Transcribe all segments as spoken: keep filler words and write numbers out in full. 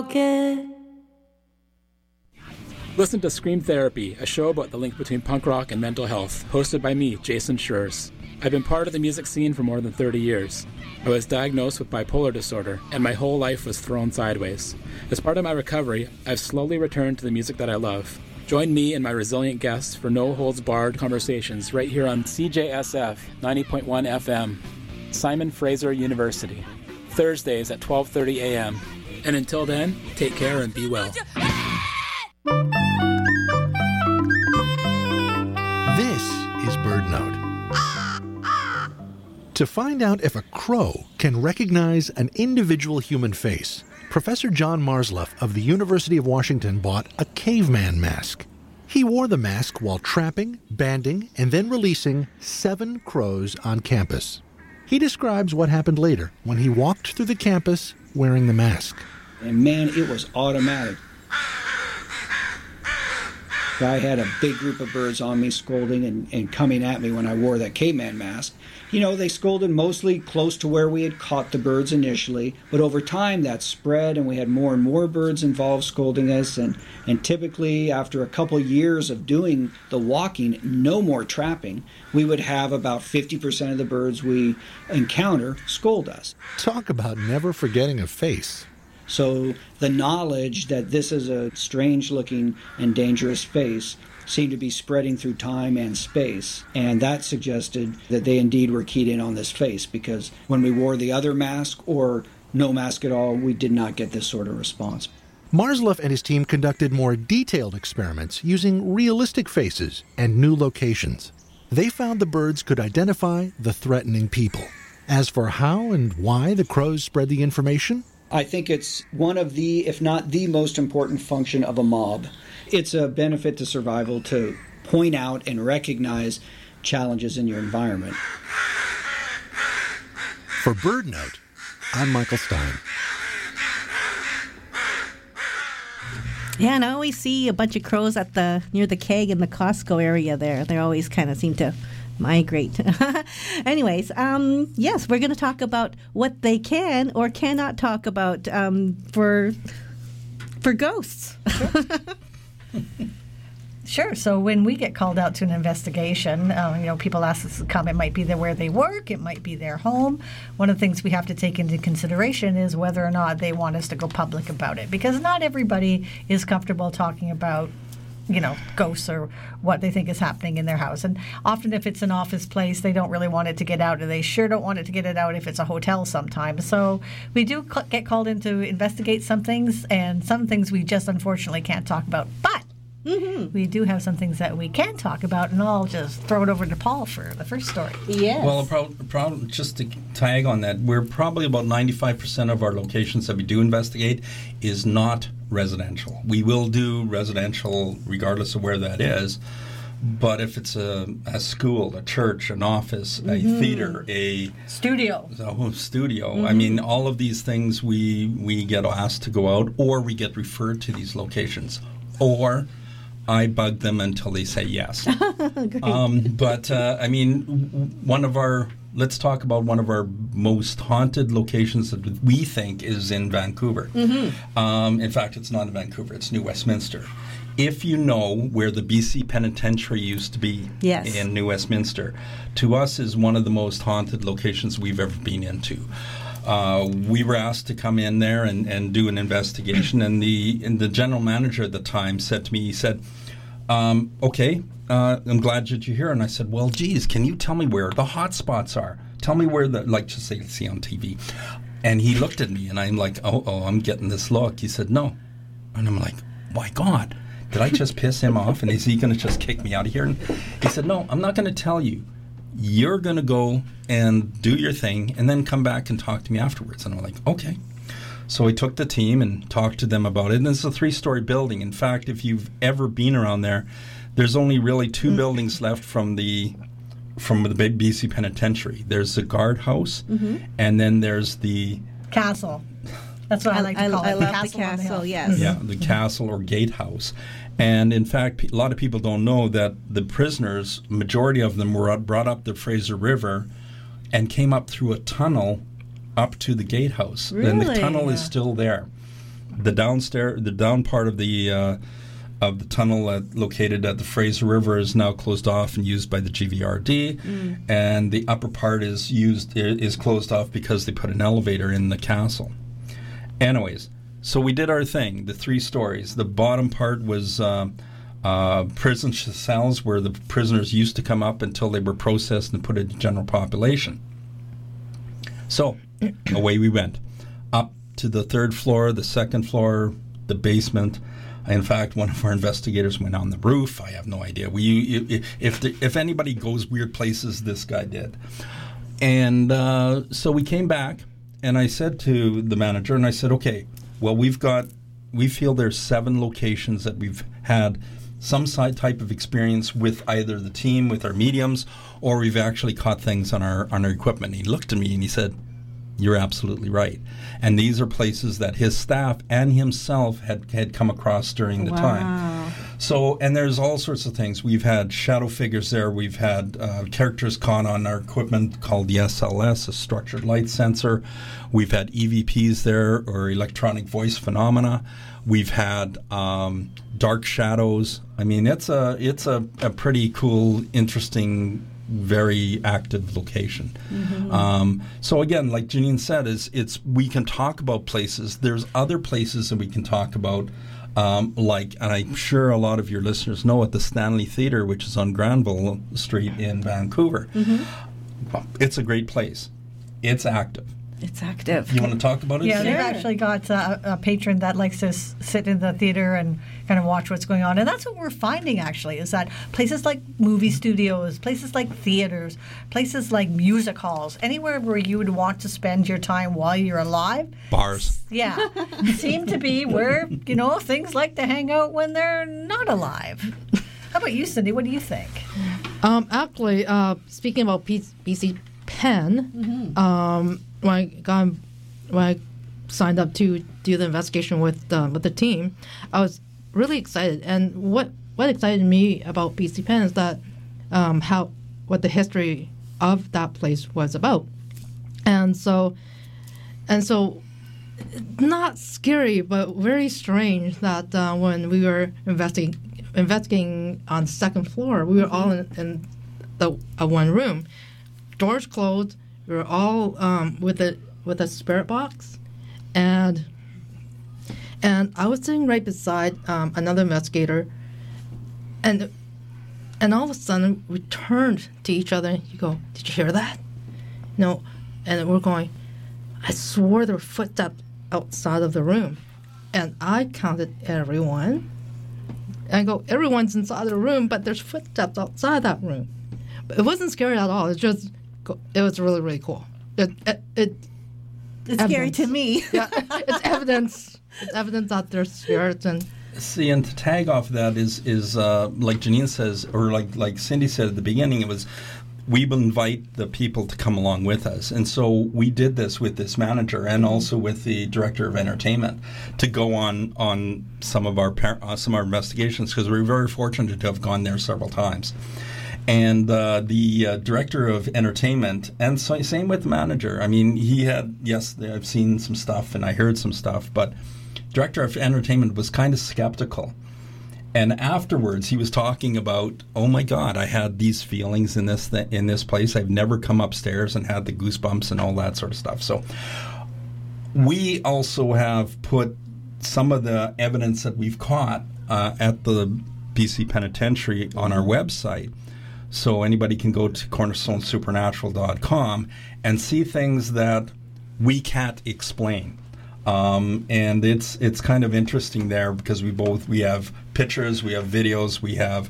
pocket. Listen to Scream Therapy, a show about the link between punk rock and mental health, hosted by me, Jason Schurz. I've been part of the music scene for more than thirty years. I was diagnosed with bipolar disorder, and my whole life was thrown sideways. As part of my recovery, I've slowly returned to the music that I love. Join me and my resilient guests for no-holds-barred conversations right here on C J S F ninety point one F M, Simon Fraser University, Thursdays at twelve thirty a.m. And until then, take care and be well. This is BirdNote. To find out if a crow can recognize an individual human face, Professor John Marsluff of the University of Washington bought a caveman mask. He wore the mask while trapping, banding, and then releasing seven crows on campus. He describes what happened later when he walked through the campus wearing the mask. And man, it was automatic. I had a big group of birds on me scolding and, and coming at me when I wore that caveman mask. You know, they scolded mostly close to where we had caught the birds initially, but over time that spread and we had more and more birds involved scolding us, and, and typically after a couple years of doing the walking, no more trapping, we would have about fifty percent of the birds we encounter scold us. Talk about never forgetting a face. So the knowledge that this is a strange-looking and dangerous face seemed to be spreading through time and space, and that suggested that they indeed were keyed in on this face, because when we wore the other mask or no mask at all, we did not get this sort of response. Marsluff and his team conducted more detailed experiments using realistic faces and new locations. They found the birds could identify the threatening people. As for how and why the crows spread the information, I think it's one of the, if not the most important function of a mob. It's a benefit to survival to point out and recognize challenges in your environment. For BirdNote, I'm Michael Stein. Yeah, and I always see a bunch of crows at the near the keg in the Costco area there. They always kind of seem to migrate. Anyways, um, yes, we're going to talk about what they can or cannot talk about um, for for ghosts. Sure. So when we get called out to an investigation, uh, you know, people ask us to come. It might be there where they work. It might be their home. One of the things we have to take into consideration is whether or not they want us to go public about it, because not everybody is comfortable talking about, you know, ghosts or what they think is happening in their house. And often if it's an office place, they don't really want it to get out, and they sure don't want it to get it out if it's a hotel sometimes. So we do cl- get called in to investigate some things, and some things we just unfortunately can't talk about. But mm-hmm. we do have some things that we can talk about, and I'll just throw it over to Paul for the first story. Yes. Well, pro- pro- just to tag on that, we're probably about ninety-five percent of our locations that we do investigate is not residential. We will do residential regardless of where that is, but if it's a, a school, a church, an office, mm-hmm. a theater, a studio, a studio, mm-hmm. I mean, all of these things we we get asked to go out, or we get referred to these locations, or I bug them until they say yes. um, but, uh, I mean, one of our, let's talk about one of our most haunted locations that we think is in Vancouver. Mm-hmm. Um, in fact, it's not in Vancouver, it's New Westminster. If you know where the B C Penitentiary used to be yes. in New Westminster, to us is one of the most haunted locations we've ever been into. Uh, we were asked to come in there and, and do an investigation, and the and the general manager at the time said to me, he said, um, okay, uh, I'm glad that you're here. And I said, well, geez, can you tell me where the hot spots are? Tell me where the, like just say, see on T V. And he looked at me, and I'm like, oh, oh, I'm getting this look. He said, no. And I'm like, my God, did I just piss him off? And is he going to just kick me out of here? And he said, no, I'm not going to tell you. You're going to go and do your thing and then come back and talk to me afterwards. And I'm like, okay. So I took the team and talked to them about it. And it's a three-story building. In fact, if you've ever been around there, there's only really two mm-hmm. buildings left from the from the B C Penitentiary. There's the guardhouse, mm-hmm. and then there's the castle. That's what I, I like to I, call I it. love the castle, the castle the yes. Yeah, the castle or gatehouse. And in fact, a lot of people don't know that the prisoners, majority of them were brought up the Fraser River and came up through a tunnel up to the gatehouse. Really? And the tunnel is still there. the downstairs, the down part of the uh, of the tunnel at, located at the Fraser River is now closed off and used by the G V R D, mm. and the upper part is used is closed off because they put an elevator in the castle. Anyways, so we did our thing. The three stories. The bottom part was uh, uh, prison cells where the prisoners used to come up until they were processed and put into general population. So away we went up to the third floor, the second floor, the basement. In fact, one of our investigators went on the roof. I have no idea. We, if the, if anybody goes weird places, this guy did. And uh, so we came back, and I said to the manager, and I said, okay, well, we've got, we feel there's seven locations that we've had some side type of experience with either the team, with our mediums, or we've actually caught things on our on our equipment. He looked at me and he said, you're absolutely right. And these are places that his staff and himself had, had come across during the wow. time. So, and there's all sorts of things. We've had shadow figures there. We've had uh, characters caught on our equipment called the S L S, a structured light sensor. We've had E V Ps there, or electronic voice phenomena. We've had um, dark shadows. I mean, it's a it's a, a pretty cool, interesting, very active location. Mm-hmm. Um, so again, like Janine said, is it's we can talk about places. There's other places that we can talk about, um, like, and I'm sure a lot of your listeners know it, the Stanley Theatre, which is on Granville Street in Vancouver. Mm-hmm. It's a great place. It's active. It's active. You want to talk about it? Yeah, Sure. they've actually got uh, a patron that likes to s- sit in the theater and kind of watch what's going on. And that's what we're finding, actually, is that places like movie studios, places like theaters, places like music halls, anywhere where you would want to spend your time while you're alive. Bars. Yeah, seem to be where, you know, things like to hang out when they're not alive. How about you, Cindy? What do you think? Um, actually, uh, speaking about B C Penn, mm-hmm. um, when I got, when I signed up to do the investigation with uh, with the team, I was really excited. And what what excited me about B C Penn is that um, how what the history of that place was about, and so and so not scary but very strange that uh, when we were investigating investigating on the second floor, we were mm-hmm. all in, in the uh, one room, doors closed. We were all um, with a with a spirit box, and and I was sitting right beside um, another investigator, and and all of a sudden we turned to each other and you go, "Did you hear that?" No, and we're going, I swore there were footsteps outside of the room, and I counted everyone. And I go, everyone's inside the room, but there's footsteps outside that room. But it wasn't scary at all. It's just It was really, really cool. It, it, it it's evidence. Scary to me. Yeah, it's evidence. It's evidence that there's spirits and. See, and to tag off that is is uh, like Janine says, or like like Cindy said at the beginning, it was we will invite the people to come along with us, and so we did this with this manager and also with the director of entertainment to go on on some of our par- uh, some of our investigations, because we were very fortunate to have gone there several times. And uh, the uh, director of entertainment, and so, same with the manager. I mean, he had, yes, I've seen some stuff and I heard some stuff, but director of entertainment was kind of skeptical. And afterwards, he was talking about, oh my God, I had these feelings in this th- in this place. I've never come upstairs and had the goosebumps and all that sort of stuff. So we also have put some of the evidence that we've caught uh, at the B C Penitentiary on our website. So anybody can go to cornerstone supernatural dot com and see things that we can't explain. Um, and it's it's kind of interesting there because we both we have pictures, we have videos, we have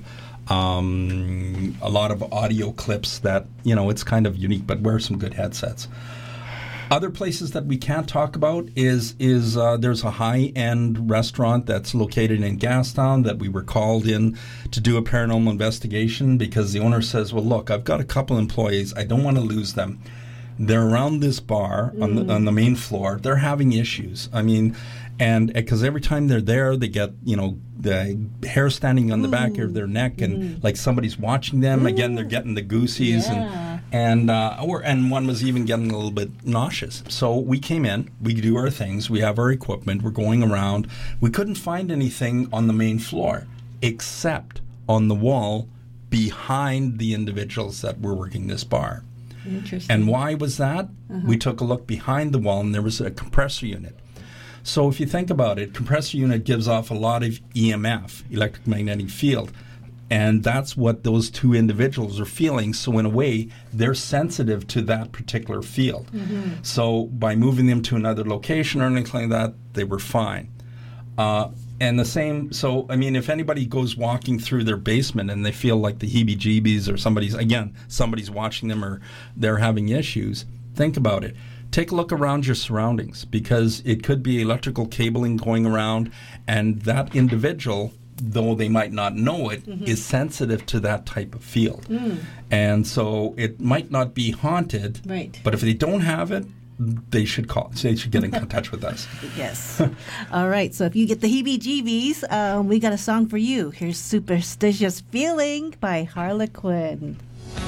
um, a lot of audio clips that, you know, it's kind of unique, but wear some good headsets. Other places that we can't talk about is is uh, there's a high-end restaurant that's located in Gastown that we were called in to do a paranormal investigation because the owner says, well, look, I've got a couple employees. I don't want to lose them. They're around this bar mm. on the on the main floor. They're having issues. I mean, and because every time they're there, they get, you know, the hair standing on the mm. back of their neck and mm. like somebody's watching them. Mm. Again, they're getting the goosies. Yeah. and And uh, or and one was even getting a little bit nauseous. So we came in, we do our things, we have our equipment, we're going around. We couldn't find anything on the main floor except on the wall behind the individuals that were working this bar. Interesting. And why was that? Uh-huh. We took a look behind the wall, and there was a compressor unit. So if you think about it, compressor unit gives off a lot of E M F, electromagnetic field, and that's what those two individuals are feeling. So in a way, they're sensitive to that particular field. Mm-hmm. So by moving them to another location or anything like that, they were fine. Uh, and the same, so, I mean, if anybody goes walking through their basement and they feel like the heebie-jeebies or somebody's, again, somebody's watching them or they're having issues, think about it. Take a look around your surroundings, because it could be electrical cabling going around, and that individual, though they might not know it, mm-hmm. is sensitive to that type of field. Mm. And so it might not be haunted, right. but if they don't have it, they should call. They should get in touch with us. Yes. All right. So if you get the heebie-jeebies, um, we got a song for you. Here's "Superstitious Feeling" by Harlequin.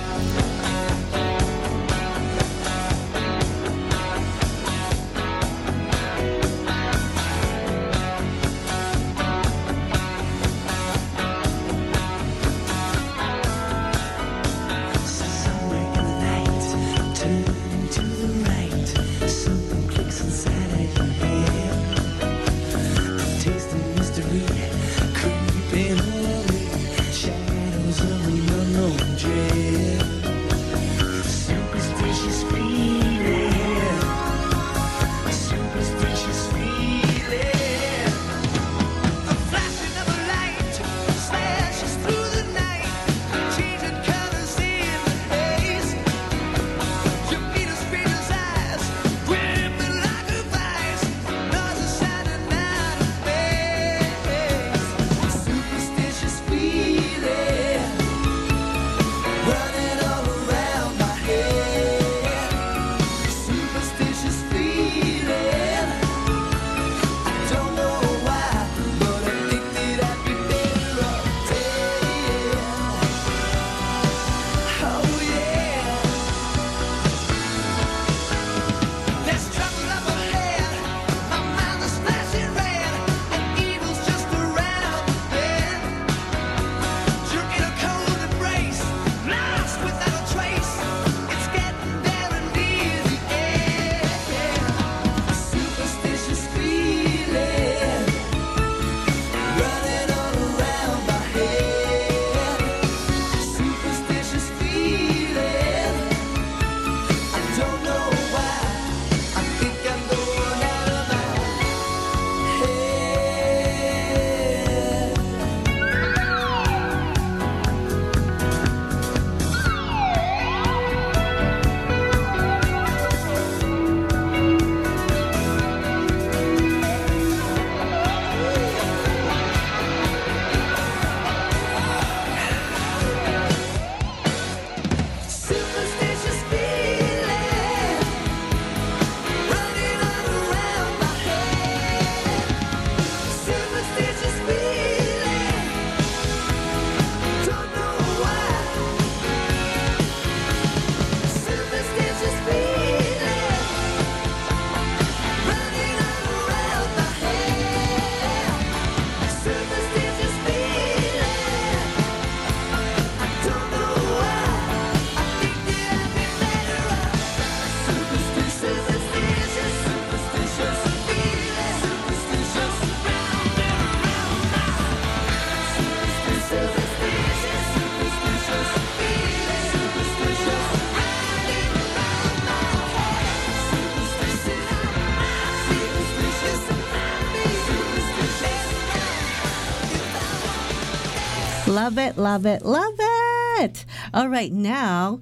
Love it, love it, love it. All right, now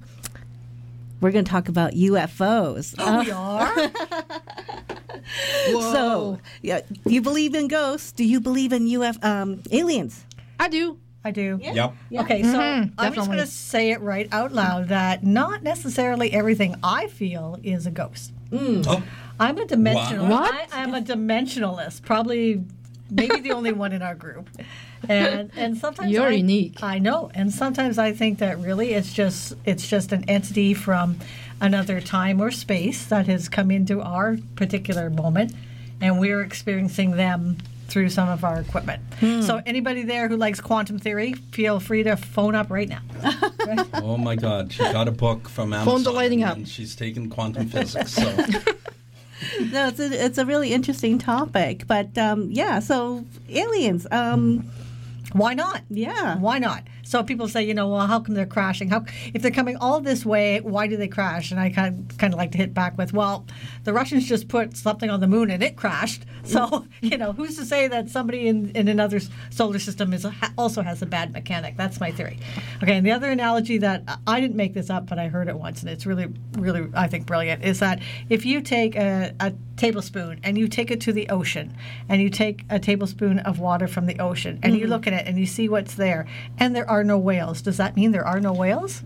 we're going to talk about U F Os. Oh, uh, we are? So, yeah, do you believe in ghosts? Do you believe in U F um, aliens? I do. I do. Yeah. Yep. Yeah. Okay, so Mhm, I'm just definitely. going to say it right out loud that not necessarily everything I feel is a ghost. Oh, I'm a dimensionalist. What? I, I'm a dimensionalist. Probably maybe the only one in our group. And and sometimes You're I, unique. I know. And sometimes I think that really it's just it's just an entity from another time or space that has come into our particular moment, and we're experiencing them through some of our equipment. Hmm. So anybody there who likes quantum theory, feel free to phone up right now. Right? Oh my God, she got a book from Amazon. Phones are lighting up. And she's taken quantum physics. So. No, it's a, it's a really interesting topic. But um, yeah, so aliens. Um, Why not? Yeah. Why not? So people say, you know, well, how come they're crashing? How if they're coming all this way, why do they crash? And I kind of, kind of like to hit back with, well, the Russians just put something on the moon and it crashed. So, you know, who's to say that somebody in, in another solar system is a, also has a bad mechanic? That's my theory. Okay, and the other analogy that I didn't make this up, but I heard it once, and it's really, really, I think, brilliant, is that if you take a, a tablespoon and you take it to the ocean and you take a tablespoon of water from the ocean and mm-hmm. you look at it and you see what's there and there are no whales, does that mean there are no whales?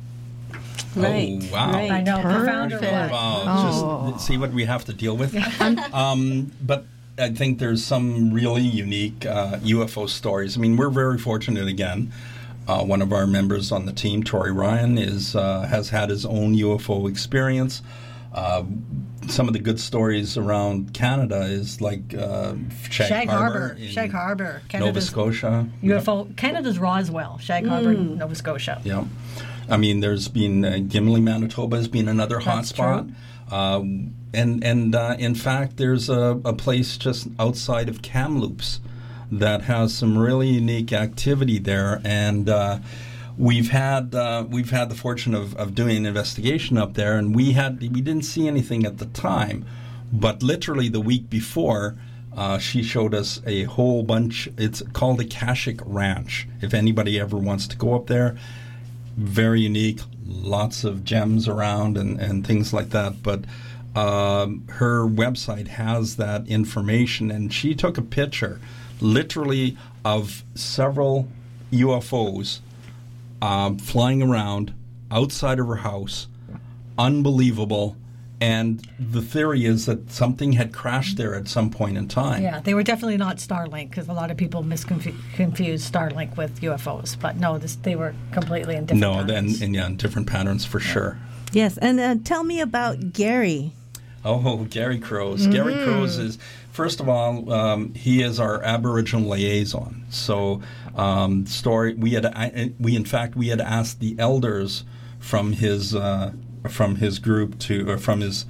Right. Oh, wow. Right. I know. Profound or Perfect. what? Wow. Oh. Just see what we have to deal with. um, but I think there's some really unique uh, U F O stories. I mean, we're very fortunate again. Uh, one of our members on the team, Tori Ryan, is uh, has had his own U F O experience. Uh, some of the good stories around Canada is like uh, Shag, Shag Harbor, Harbor, in Shag Harbor, Nova Canada's Scotia. U F O, Canada's Roswell, Shag Harbor, Nova Scotia. Yeah. I mean, there's been uh, Gimli, Manitoba has been another That's hotspot. Uh, and and uh, in fact, there's a, a place just outside of Kamloops that has some really unique activity there. And uh, we've had uh, we've had the fortune of, of doing an investigation up there, and we had we didn't see anything at the time, but literally the week before, uh, she showed us a whole bunch. It's called Akashic Ranch. If anybody ever wants to go up there. Very unique, lots of gems around and, and things like that. But um, her website has that information, and she took a picture, literally, of several U F Os um, flying around outside of her house. Unbelievable. And the theory is that something had crashed there at some point in time. Yeah, they were definitely not Starlink because a lot of people misconfuse Starlink with U F Os. But no, this, they were completely in different no, patterns. and, and yeah, in different patterns for yeah. sure. Yes, and uh, tell me about Gary. Oh, Gary Crows. Mm-hmm. Gary Crows is, first of all, um, he is our Aboriginal liaison. So, um, story we had I, we in fact we had asked the elders from his. Uh, from his group to or from his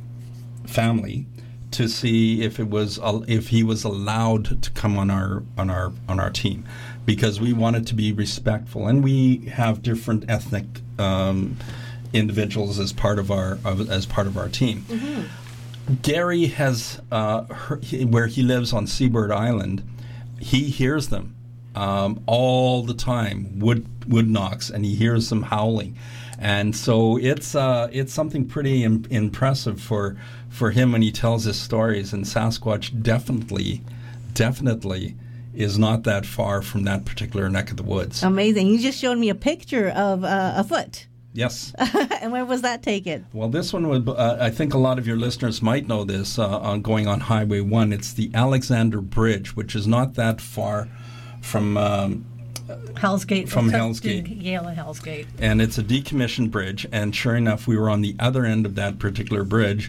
family to see if it was if he was allowed to come on our on our on our team, because we wanted to be respectful, and we have different ethnic um, individuals as part of our of, as part of our team. Mm-hmm. Gary has uh, her, he, where he lives on Seabird Island, he hears them um, all the time, wood wood knocks, and he hears them howling. And so it's uh, it's something pretty im- impressive for for him when he tells his stories. And Sasquatch definitely, definitely is not that far from that particular neck of the woods. Amazing! You just showed me a picture of uh, a foot. Yes. And where was that taken? Well, this one would. Uh, I think a lot of your listeners might know this. Uh, on going on Highway One, it's the Alexander Bridge, which is not that far from. Um, Hell's Gate. From Hell's Gate. Yale and Hell's Gate. And it's a decommissioned bridge, and sure enough, we were on the other end of that particular bridge,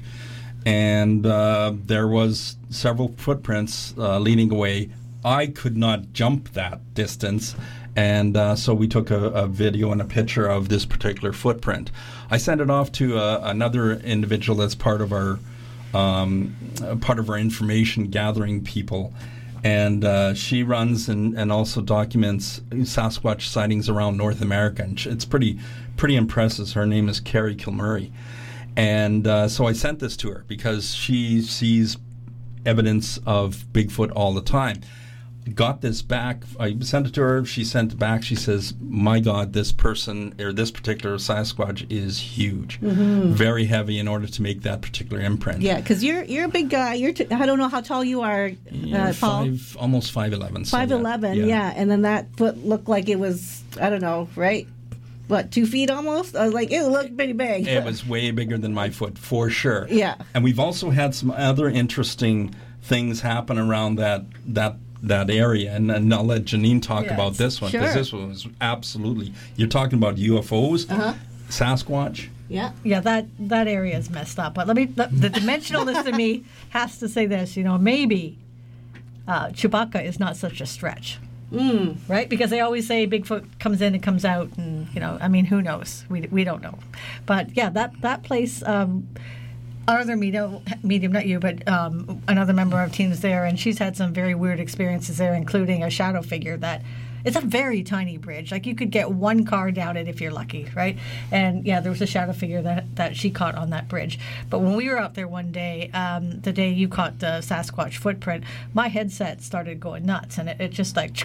and uh, there was several footprints uh, leading away. I could not jump that distance, and uh, so we took a, a video and a picture of this particular footprint. I sent it off to uh, another individual that's part of our um, part of our information gathering people. And uh, she runs and, and also documents Sasquatch sightings around North America. And it's pretty pretty impressive. Her name is Carrie Kilmurray. And uh, so I sent this to her because she sees evidence of Bigfoot all the time. Got this back. I sent it to her. She sent it back. She says, my God, this person or this particular Sasquatch is huge. Mm-hmm. Very heavy in order to make that particular imprint. Yeah, because you're you're a big guy. You're t- I don't know how tall you are, uh, Paul. Five, almost five eleven. five eleven, so yeah. yeah. And then that foot looked like it was, I don't know, right? what, two feet almost? I was like, it looked pretty big. It was way bigger than my foot, for sure. Yeah. And we've also had some other interesting things happen around that that that area, and, and I'll let Janine talk Yes, about this one, because sure. this one was absolutely, you're talking about U F Os, Uh-huh. Sasquatch. Yeah. Yeah, that that area is messed up. But let me the, the dimensionalist in me has to say this. You know, maybe uh, Chewbacca is not such a stretch, Mm. right? Because they always say Bigfoot comes in and comes out, and you know, I mean, who knows? We we don't know. But yeah, that that place. Um, our other medium, medium, not you, but um, another member of team is there, and she's had some very weird experiences there, including a shadow figure that. It's a very tiny bridge. Like, you could get one car down it if you're lucky, right? And, yeah, there was a shadow figure that, that she caught on that bridge. But when we were out there one day, um, the day you caught the Sasquatch footprint, my headset started going nuts. And it, it just, like...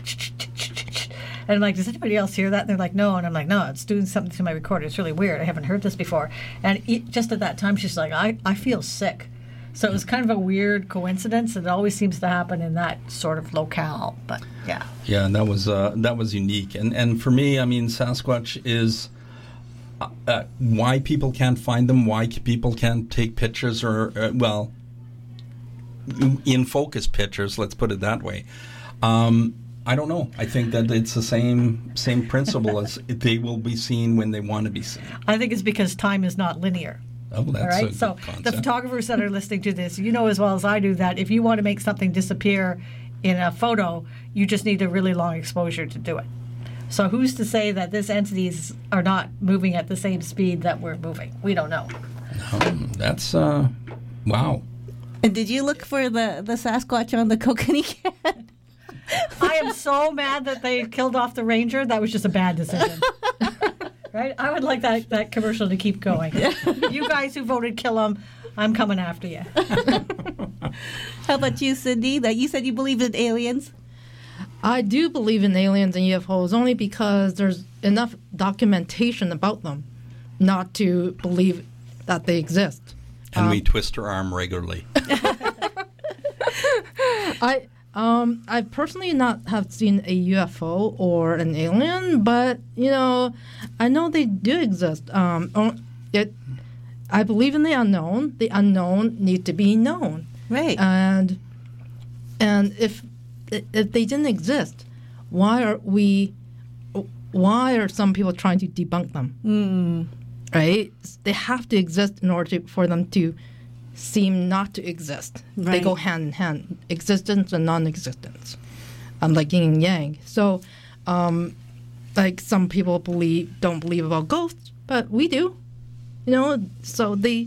And I'm like, does anybody else hear that? And they're like, no. And I'm like, no, it's doing something to my recorder. It's really weird. I haven't heard this before. And it, just at that time, she's like, I, I feel sick. So it was kind of a weird coincidence. It always seems to happen in that sort of locale. But yeah, Yeah, and that was uh, that was unique. And and for me, I mean, Sasquatch is uh, uh, why people can't find them, why people can't take pictures, or uh, well, in focus pictures. Let's put it that way. Um, I don't know. I think that it's the same same principle as they will be seen when they want to be seen. I think it's because time is not linear. Oh, that's All right. a good So concept. the photographers that are listening to this, you know as well as I do that if you want to make something disappear in a photo, you just need a really long exposure to do it. So who's to say that these entities are not moving at the same speed that we're moving? We don't know. Um, that's uh, wow. And did you look for the, the Sasquatch on the Kokanee cat? I am so mad that they killed off the ranger. That was just a bad decision. Right? I would like that, that commercial to keep going. You guys who voted kill him, I'm coming after you. How about you, Cindy? That you said you believe in aliens? I do believe in aliens and U F Os only because there's enough documentation about them not to believe that they exist. And Um, we twist her arm regularly. I um I personally not have seen a U F O or an alien, but you know, I know they do exist. Um, oh, it. I believe in the unknown. The unknown need to be known, Right. and and if if they didn't exist, why are we? Why are some people trying to debunk them? Mm. Right? They have to exist in order to, for them to seem not to exist. They Right. go hand in hand, existence and non-existence, um, like yin and yang. So, um, like some people believe don't believe about ghosts, but we do. You know, so they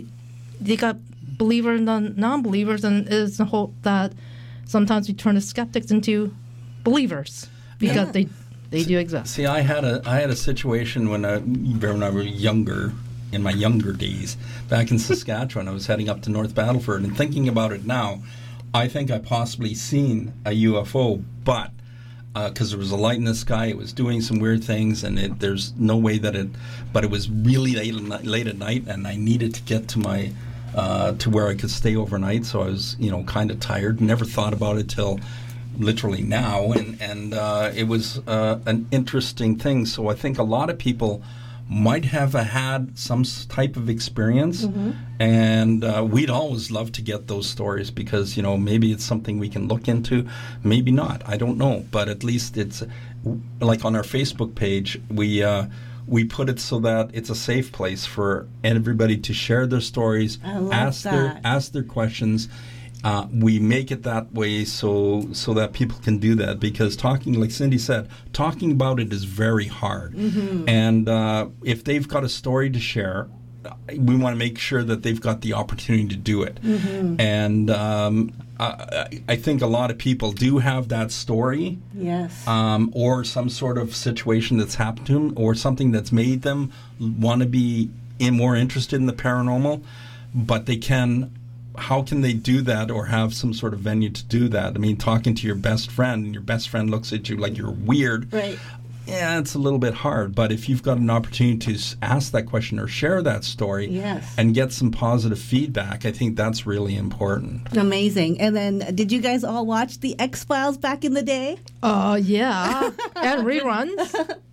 they got believers and non-believers, and it's the hope that sometimes we turn the skeptics into believers because Yeah. they they do exist. See, I had a I had a situation when I when I was younger, in my younger days, back in Saskatchewan. I was heading up to North Battleford, and thinking about it now, I think I possibly seen a U F O, but because uh, there was a light in the sky, it was doing some weird things, and it, there's no way that it. But it was really late, late at night, and I needed to get to my uh, to where I could stay overnight. So I was, you know, kind of tired. Never thought about it till literally now, and and uh, it was uh, an interesting thing. So I think a lot of people might have had some s- type of experience, Mm-hmm. and uh, we'd always love to get those stories because, you know, maybe it's something we can look into, maybe not, I don't know, but at least it's like on our Facebook page, we uh, we put it so that it's a safe place for everybody to share their stories, I love ask their that. ask their questions. Uh, we make it that way so so that people can do that, because talking, like Cindy said, talking about it is very hard. Mm-hmm. And uh, if they've got a story to share, we want to make sure that they've got the opportunity to do it. Mm-hmm. And um, I, I think a lot of people do have that story, Yes. um, or some sort of situation that's happened to them, or something that's made them want to be in, more interested in the paranormal, but they can. How can they do that or have some sort of venue to do that? I mean, talking to your best friend and your best friend looks at you like you're weird. Right. Yeah, it's a little bit hard. But if you've got an opportunity to s- ask that question or share that story Yes. and get some positive feedback, I think that's really important. Amazing. And then, did you guys all watch the X-Files back in the day? Uh, yeah, and reruns.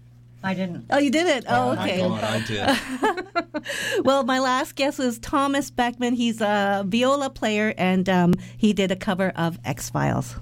I didn't. Oh, you did it? Oh, Oh, my okay. God, I did. Well, my last guest was Thomas Beckman. He's a viola player, and um, he did a cover of X-Files.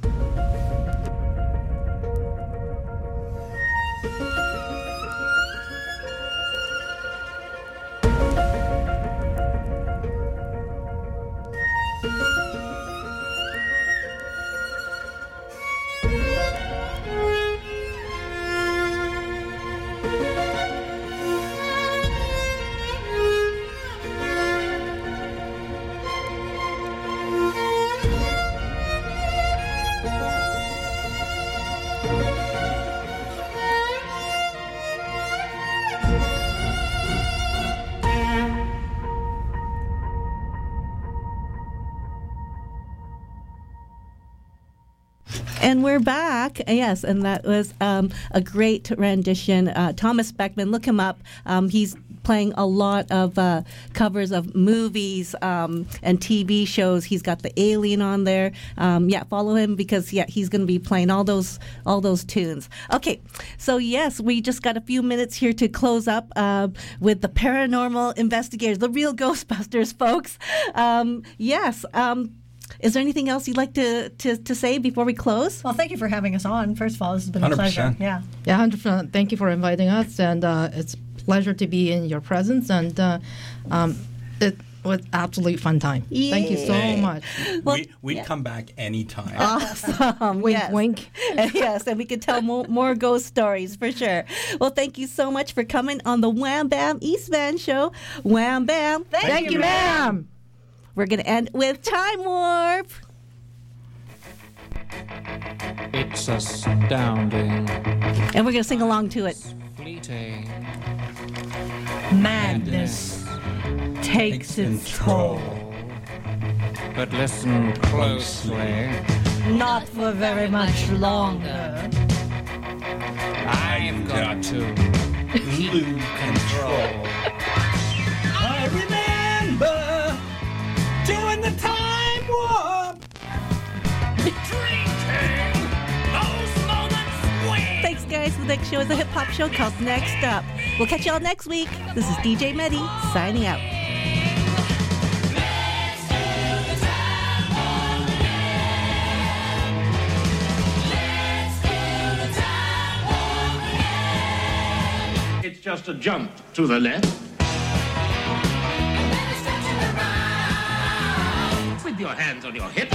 And we're back. Yes, and that was um, a great rendition. Uh, Thomas Beckman, look him up. Um, he's playing a lot of uh, covers of movies um, and T V shows. He's got the Alien on there. Um, yeah, follow him because yeah, he's going to be playing all those all those tunes. Okay, so yes, we just got a few minutes here to close up uh, with the paranormal investigators, the real Ghostbusters, folks. Um, yes. Um, Is there anything else you'd like to, to, to say before we close? Well, thank you for having us on. First of all, this has been one hundred a percent. pleasure. Yeah. Yeah, one hundred percent. Thank you for inviting us, and uh, it's a pleasure to be in your presence, and uh, um, it was absolutely fun time. Thank you so Yay. much. Well, we, we'd yeah. come back anytime. Awesome. Wink, yes. wink. And yes, and we could tell more, more ghost stories for sure. Well, thank you so much for coming on the Wham Bam East Van Show. Wham Bam. Thank, Thank you, ma'am. We're going to end with Time Warp. It's astounding, And we're going to sing along to it. fleeting, Madness takes its toll. but listen closely. Not for very much longer. I've got to Lose control. I remember doing the time warp. Thanks, guys. The next show is a hip-hop show called Next Up. We'll catch y'all next week. This is D J Mehdi signing out. It's just a jump to the left. With your hands on your hips.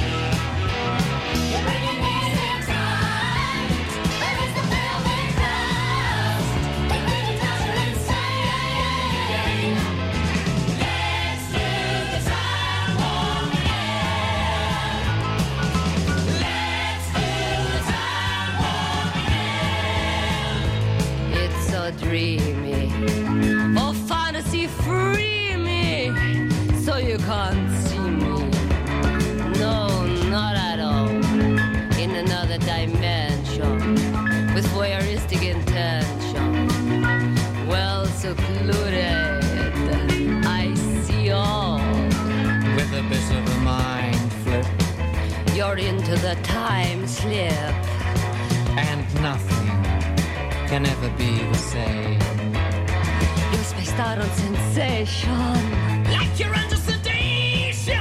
It's so dreamy. Oh, fantasy, free me. So you can't see me. No, not at all. In another dimension. With voyeuristic intention. Well secluded. I see all. with a bit of a mind flip, You're into the time slip. and nothing can ever be the same. You're spaced out on sensation. Like you're under sedation.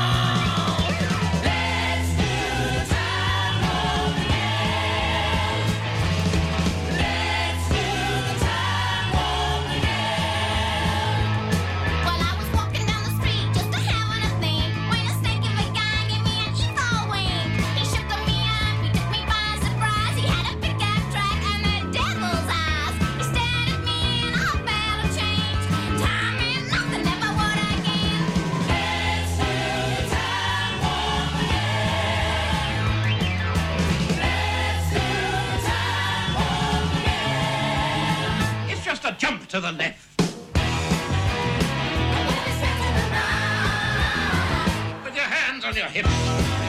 Let's do the time warp again. Let's do the time warp again. Well, I was walking down the street just a having a think when a snake of a guy gave me an evil wink. He shook me up, he took me by surprise. He had a pickup truck and the devil's eyes. He stared at me and I felt a change. Time and nothing ever would again. Let's do the time warp again. Let's do the time warp again. It's just a jump to the left. With your hands on your hips.